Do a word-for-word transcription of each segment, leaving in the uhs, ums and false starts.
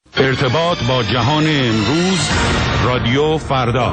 ارتباط با جهان امروز، رادیو فردا.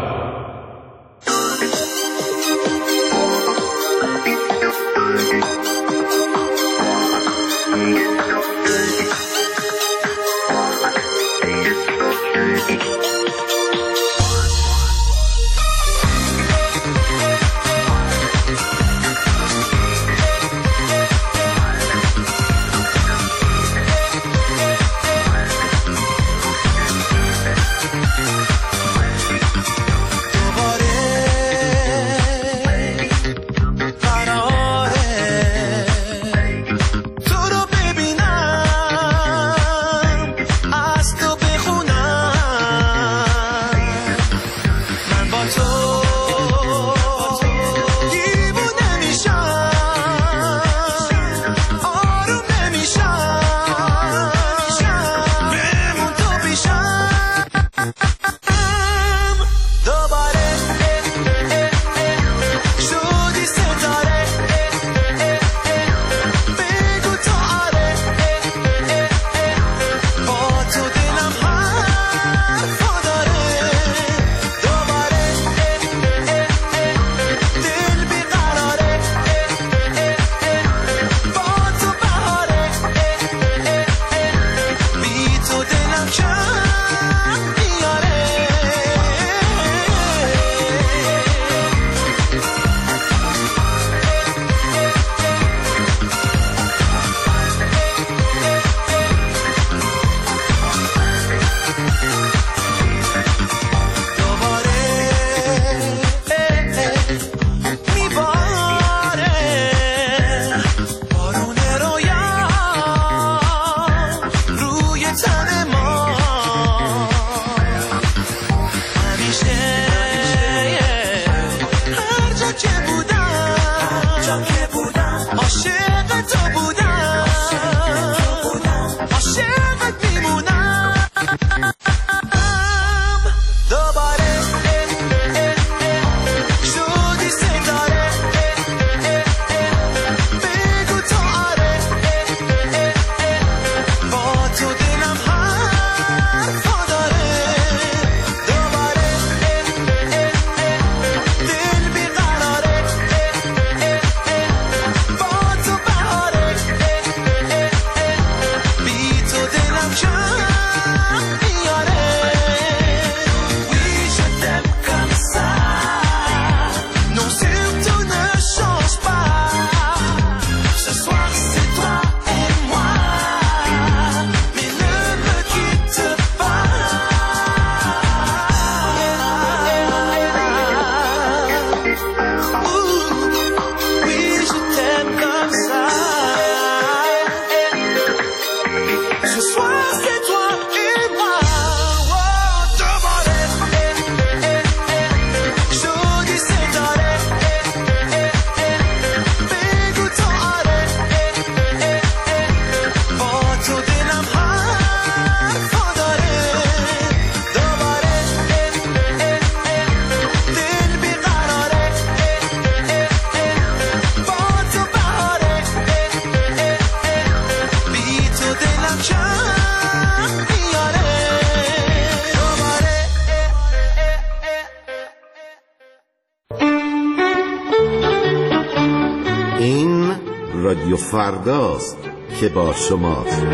رادیو فرداست که با شماست.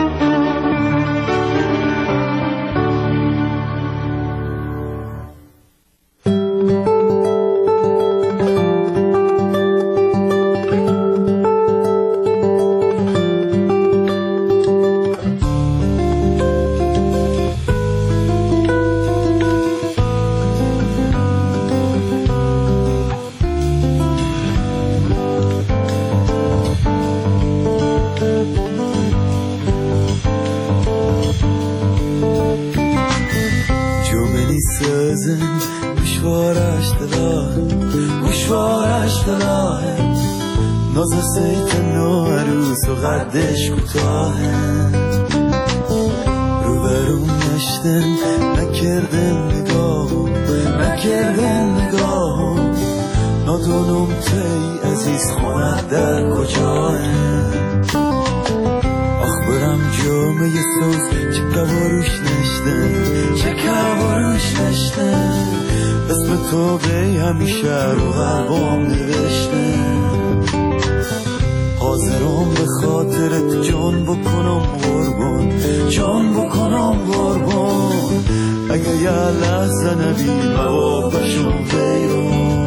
آخ برم جو جامعه سوز چکا بروش نشتن چکا بروش نشتن اسم تو به همیشه رو قلبم نوشتن حاضرم به خاطرت جان بکنم قربان جان بکنم قربان اگه یه لحظه نبی موابشم ویران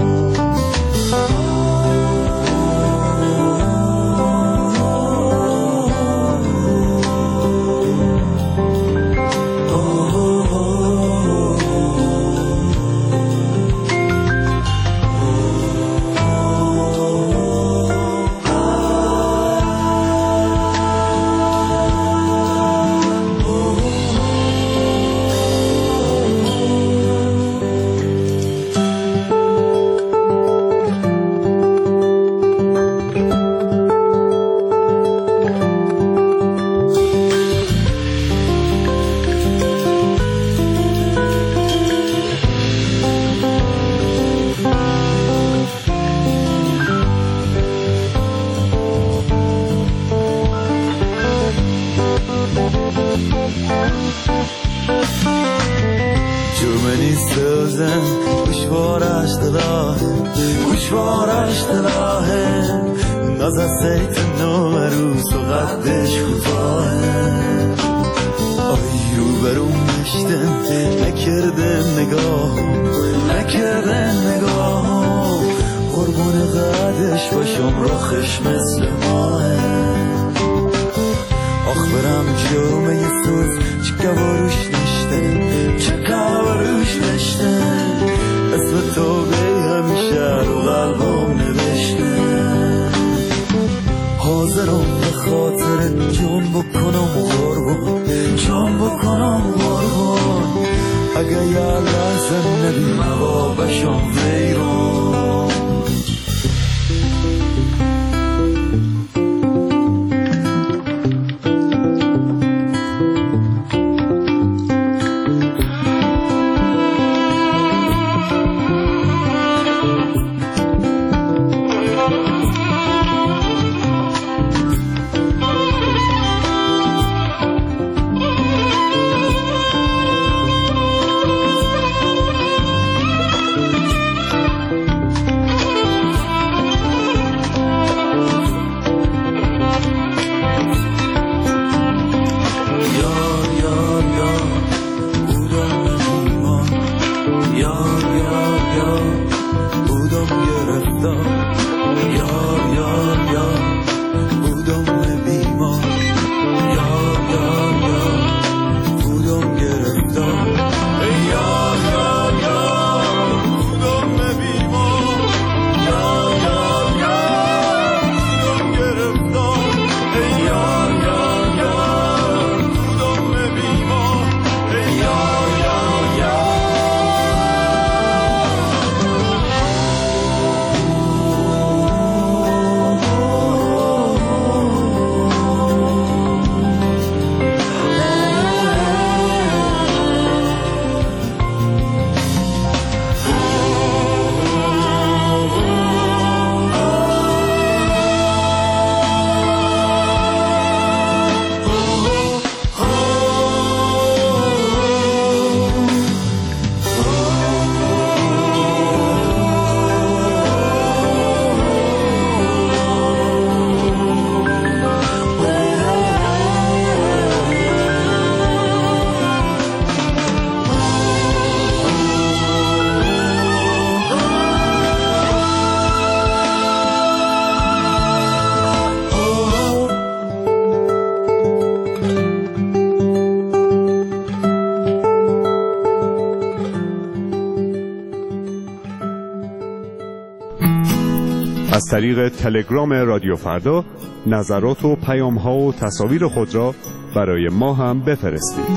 از طریق تلگرام رادیو فردا نظرات و پیام‌ها و تصاویر خود را برای ما هم بفرستید.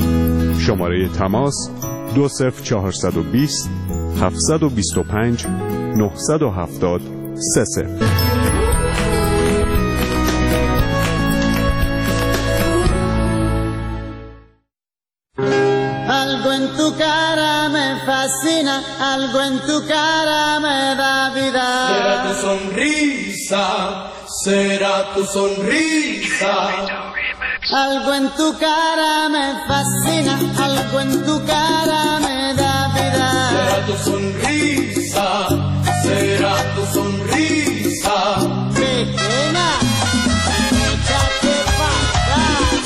شماره تماس دو صفر چهارصد و بیست هفتصد و بیست و پنج نهصد و هفتاد سه صفر. Algo en tu cara me fascina, algo en tu cara me da vida. Será tu sonrisa, será tu sonrisa. Algo en tu cara me fascina, algo en tu cara me da vida. Será tu sonrisa, será tu sonrisa. Pequeña, échate pa' acá.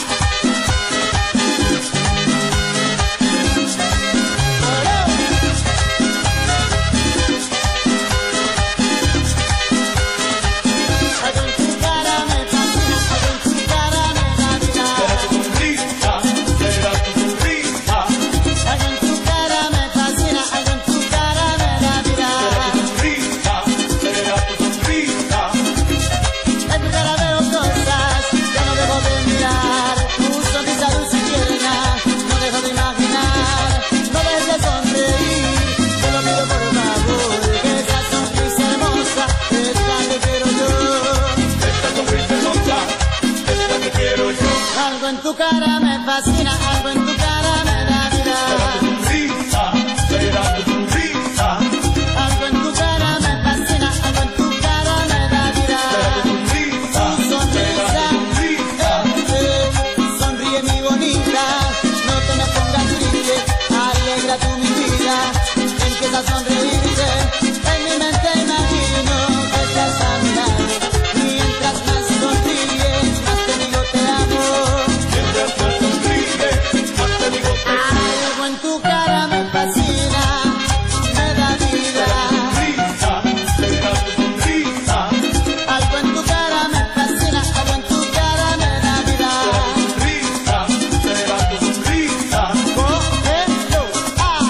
Algo en tu cara me fascina, algo en tu cara me da vida. Será tu sonrisa, será tu sonrisa. Algo en tu cara me fascina, algo en tu cara me da vida. Sonrisa, será tu sonrisa. En tu cara veo cosas que no dejo de mirar. Tu sonrisa dulce y tierna, no dejo de imaginar. No dejes de sonreír, te lo pido por favor. Que esa sonrisa hermosa es la que quiero yo. Esta sonrisa hermosa es la que quiero yo. Algo en tu cara me fascina, algo en tu cara me da vida. Sonrisa, será tu sonrisa. Algo en tu cara me fascina, algo en tu cara me da vida. Sonrisa, Tu sonrisa, eh, eh, sonríe mi bonita, no te me pongas triste, alegra tu mi vida, empieza a sonreírte, en mi mente imagino que estás a mi lado, mientras más sonríes, más te digo te amo. Mientras más sonríes, más te digo que Algo en tu cara me fascina, me da vida. sonrisa, será tu sonrisa. Algo en tu cara me fascina, algo en tu cara me da vida. Sonrisa, será tu sonrisa. Cógelo, ah.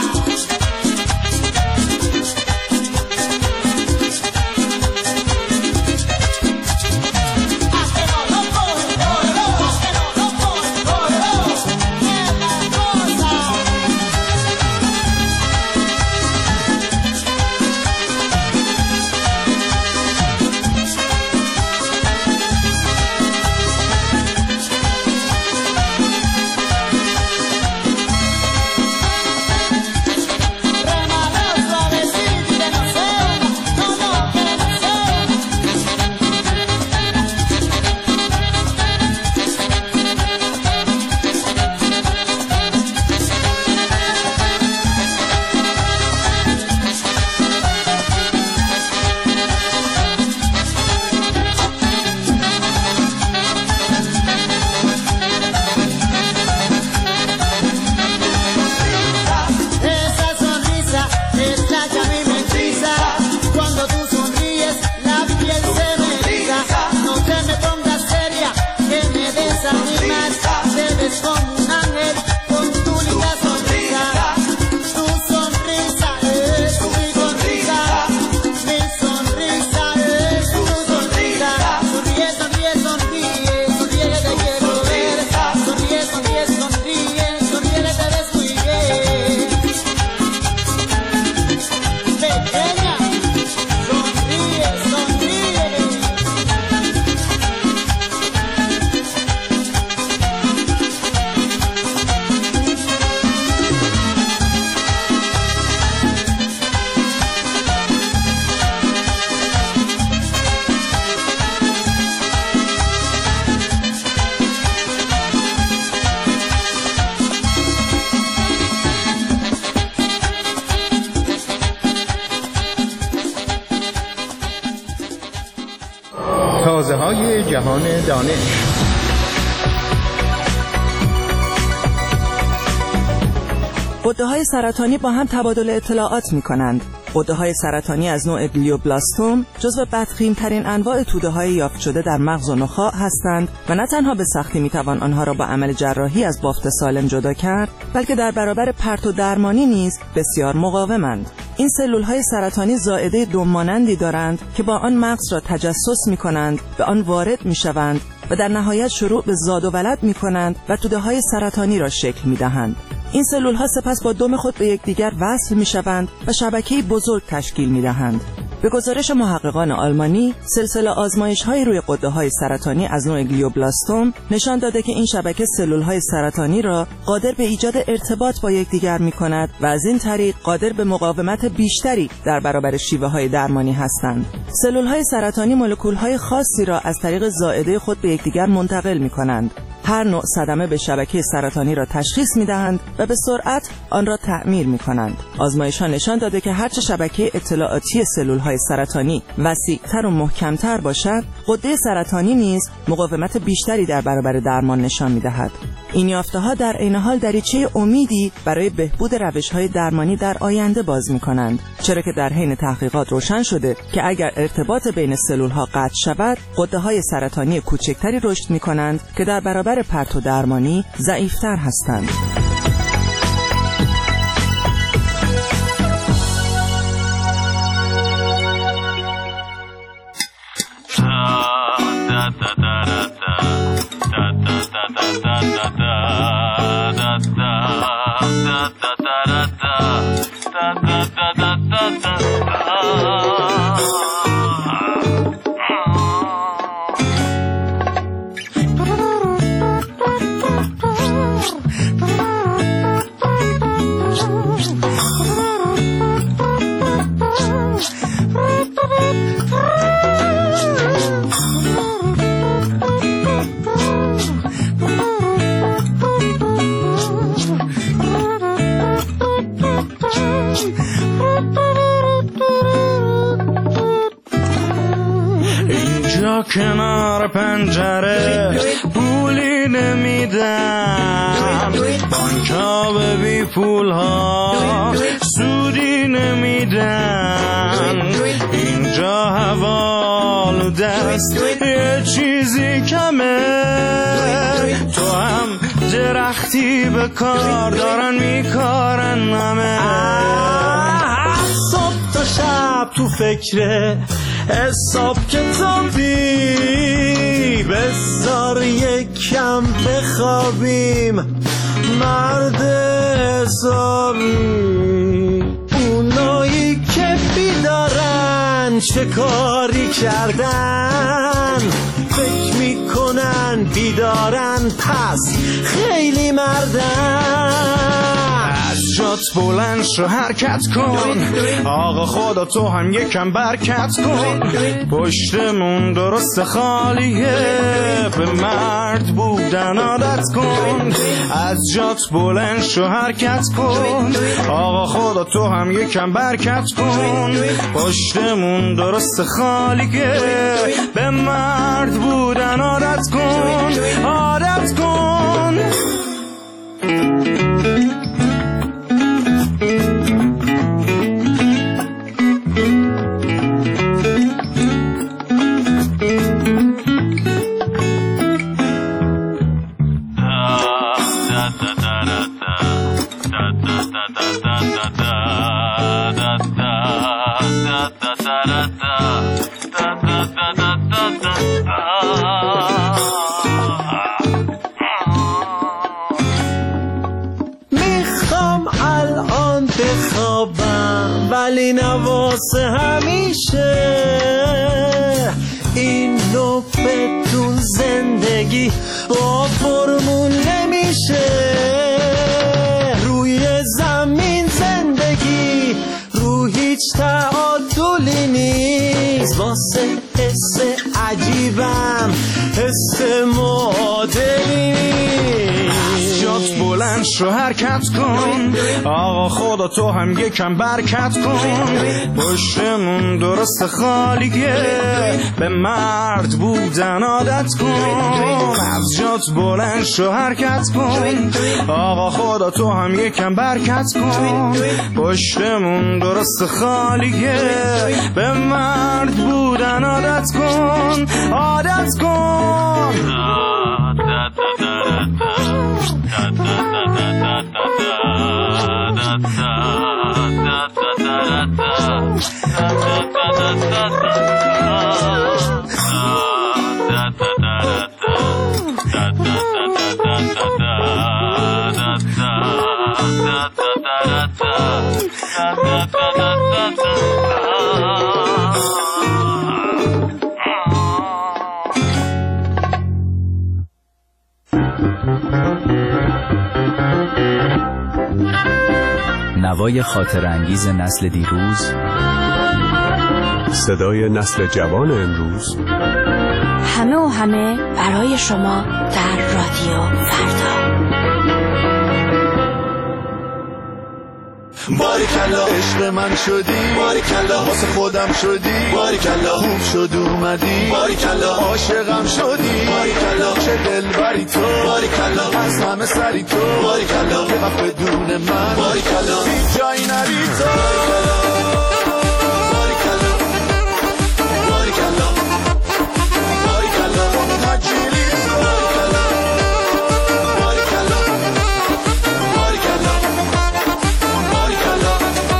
Ah, que no lo coge, cógelo, ah, que no lo coge, cógelo. Es la cosa. Remalo suavecito y que no sé, no, no, que no sé. Esa sonrisa es la que a mí me hechiza. Cuando tú sonríes, la piel se me eriza. No te me pongas seria, que me desanimas. Te ves como un ángel con tu linda sonrisa. Tu sonrisa es mi sonrisa. Mi sonrisa es tu sonrisa. Sonríe, sonríe, sonríe. Sonríe que te quiero ver. Sonríe, sonríe, sonríe. Sonríe que te ves muy bien. Pequeña, sonríe, sonríe. تازه های جهان دانش. غده‌های سرطانی با هم تبادل اطلاعات می‌کنند. غده‌های سرطانی از نوع گلیوبلاستوم جزو بدخیم‌ترین انواع توده‌های یافت شده در مغز و نخاع هستند و نه تنها به سختی می‌توان آنها را با عمل جراحی از بافت سالم جدا کرد، بلکه در برابر پرت و درمانی نیز بسیار مقاومند. این سلول‌های سرطانی زائده دم‌مانندی دارند که با آن مغز را تجسس می‌کنند، به آن وارد می‌شوند و در نهایت شروع به زاد و ولد می‌کنند و توده‌های سرطانی را شکل می‌دهند. این سلول‌ها سپس با دم خود به یکدیگر وصل می‌شوند و شبکه‌ای بزرگ تشکیل می‌دهند. به گزارش محققان آلمانی، سلسله آزمایش‌های روی غده‌های سرطانی از نوع گلیوبلاستوم نشان داده که این شبکه سلول‌های سرطانی را قادر به ایجاد ارتباط با یکدیگر می‌کند و از این طریق قادر به مقاومت بیشتری در برابر شیوه‌های درمانی هستند. سلول‌های سرطانی مولکول‌های خاصی را از طریق زائده خود به یکدیگر منتقل می‌کنند. هر نوع صدمه به شبکه سرطانی را تشخیص می‌دهند و به سرعت آن را تعمیر می‌کنند. آزمایش‌ها نشان داده که هرچه شبکه اطلاعاتی سلول‌های سرطانی وسیع‌تر و محکم‌تر باشد، غده سرطانی نیز مقاومت بیشتری در برابر درمان نشان می‌دهد. این یافته‌ها در عین حال دریچه امیدی برای بهبود روش‌های درمانی در آینده باز می‌کنند، چرا که در حین تحقیقات روشن شده که اگر ارتباط بین سلول‌ها قطع شود، غده‌های سرطانی کوچکتری رشد می‌کنند که در برابر پرتو درمانی ضعیف‌تر هستند. کنار پنجره پولی نمیدم، بانک‌ها به بی پول‌ها سودی نمیدن، اینجا حوالو دست یه چیزی کمه، تو هم درختی به کار دارن میکارن همه، صبح تا شب تو فکره حساب کتابی، بذار یکم بخوابیم مرد حسابی، اونایی که بیدارن چه کاری کردن، فکر میکنن بیدارن پس خیلی مردن، جات بلند شو حرکت کن، آقا خدا تو هم یکم برکت کن، پشتمون درست خالیه به مرد بودن عادت کن، از جات بلند شو حرکت کن، آقا خدا تو هم یکم برکت کن، پشتمون درست خالیه به مرد بودن عادت کن، عادت کن. میخوام الان بخوابم ولی نواسه همیشه، این نوبتون زندگی با فرمون نمیشه، روی زمین زندگی رو هیچ تعادلی نیست، واسه حس عجیبم حس معادلی نیست، جات بلند شو حرکت کن، آقا خدا تو هم یکم برکت کن، پشتمون درست خالیه به مرد بودن عادت کن، از جات بلند شو حرکت کن، آقا خدا تو هم یکم برکت کن، پشتمون درست خالیه به مرد بودن عادت کن، عادت کن. نوای خاطر انگیز نسل دیروز، صدای نسل جوان امروز، همه و همه برای شما در رادیو فردا. باریکلا عشق من شدی، باریکلا واسه خودم شدی، باریکلا خوب شد اومدی، باریکلا عاشقم شدی، باریکلا چه دلبری تو، باریکلا از همه سری تو، باریکلا یه وقت بدون من، باریکلا هیچ جایی نری تو، باریکلا باریکلا باریکلا نجیلی تو، باریکلا باریکلا باریکلا باریکلا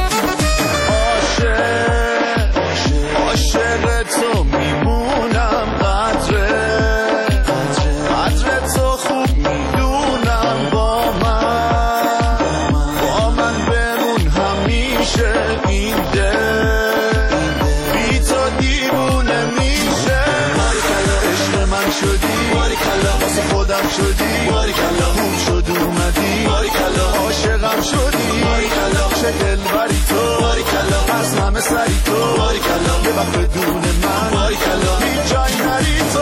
عاشق عاشق تو میمونم، قدره قدره تو خوب میدونم، با من با من بمون همیشه، این دل بی تو دیوونه میشه، باریکلا عشق من شدی، باریکلا واسه خودم شدی، باریکلا خوب شد اومدی، باریکلا عاشقم شدی، باریکلا چه دلبری تو، باریکلا از همه سری تو، باریکلا یه وقت بدون من، باریکلا هیچ جایی نری تو،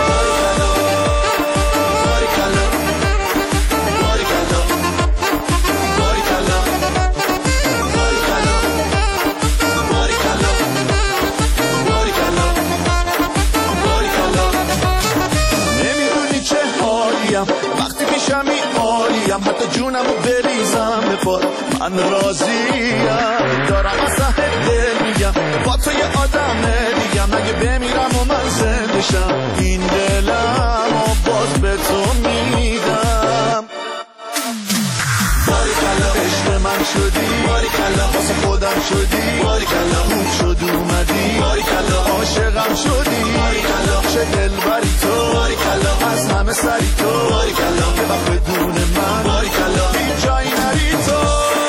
باریکلا باریکلا باریکلا باریکلا باریکلا باریکلا باریکلا نمیدونی چه حالیم وقتی پیشمی عالیم، حتی جونمو بریزم به پا من راضیم، دارم از ته دل میگم با تو یه آدم دیگم، اگه بمیرم و من زندشم این دلم و باز به تو میدم، باریکلا عشق من شدی، باریکلا واسه خودم شدی، باریکلا خوب شد اومدی، باریکلا عاشقم شدی، باریکلا چه دلبری تو، باریکلا از همه سری تو، باریکلا یه وقت بدون من، باریکلا هیچ جایی نری تو،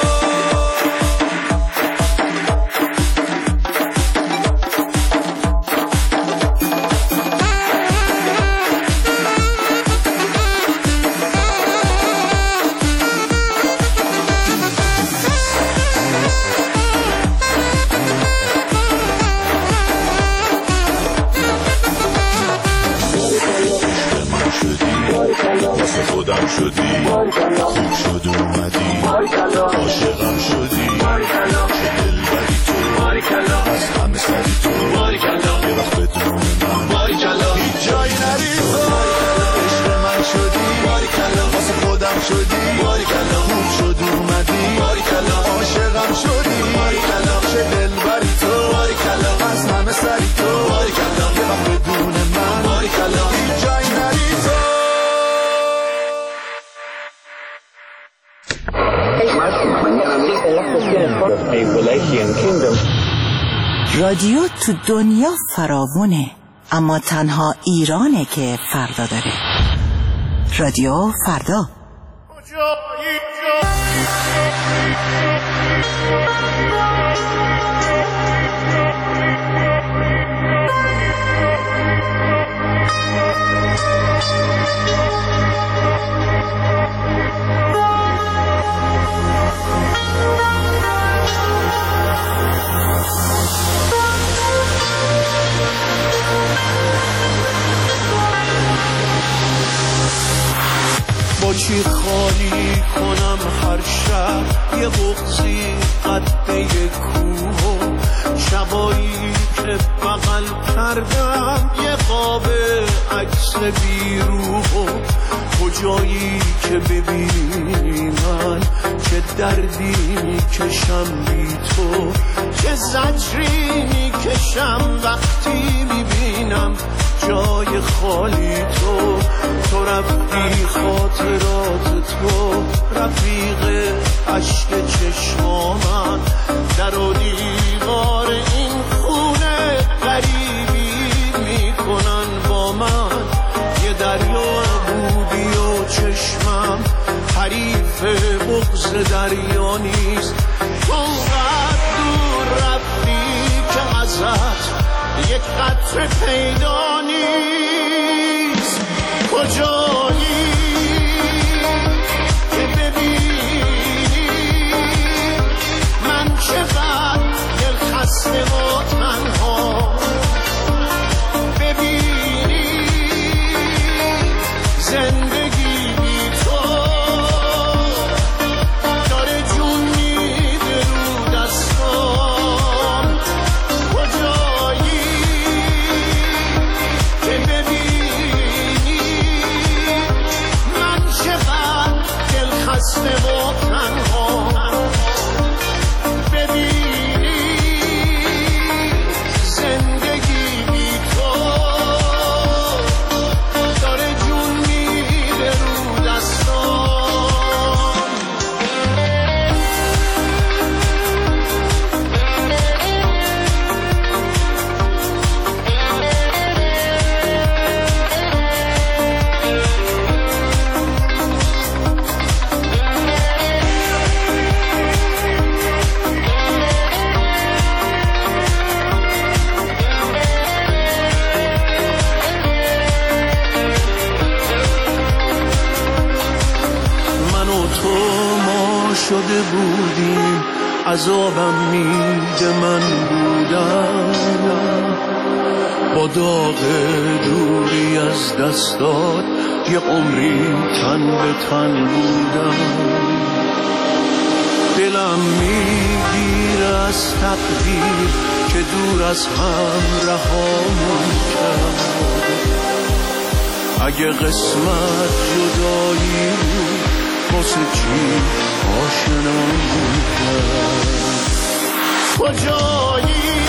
خودم شدی، خوب شد اومدی، عاشقم شدی، چه دلبری تو، از همه سری تو، یه وقت بدون من، هیچ جایی نری تو، عشق من شدی، واسه خودم شدی، خوب شد اومدی، عاشقم شدی، چه دلبری تو، از همه سری تو، یه وقت بدون من، هیچ جایی نری تو. رادیو تو دنیا فراوونه، اما تنها ایرانه که فردا داره. رادیو فردا. با چی خالی کنم هر شب یه بغضی قده کوه، شبایی که بغل کردم یه قاب عکس بیروح، کجایی که ببینی من چه دردی میکشم بی تو، چه زجری میکشم وقتی میبینم جای خالی تو، تو رفتی خاطرات تو رفیق عشق چشما من، در و دیوار این خونه غریبی میکنن با من، یه دریا بودی و چشمم حریف بغض دریا نیست، اونقدر دور رفتی که ازت یک قطره پیدا نیست، کجایی که ببینی من چقدر دل خسته و تنها، ببینی خسته و تنها ببینی زندگی بی تو داره جون میره رو دستان. شده بودیم عذابم میده من بودم با داغ دوری از دستات یه عمری تن به تن بودم. دلم میگیره از تقدیر که دور از هم رهامون کرد. اگه قسمت جدایی بود واسه چی آشنامون کرد. کجایی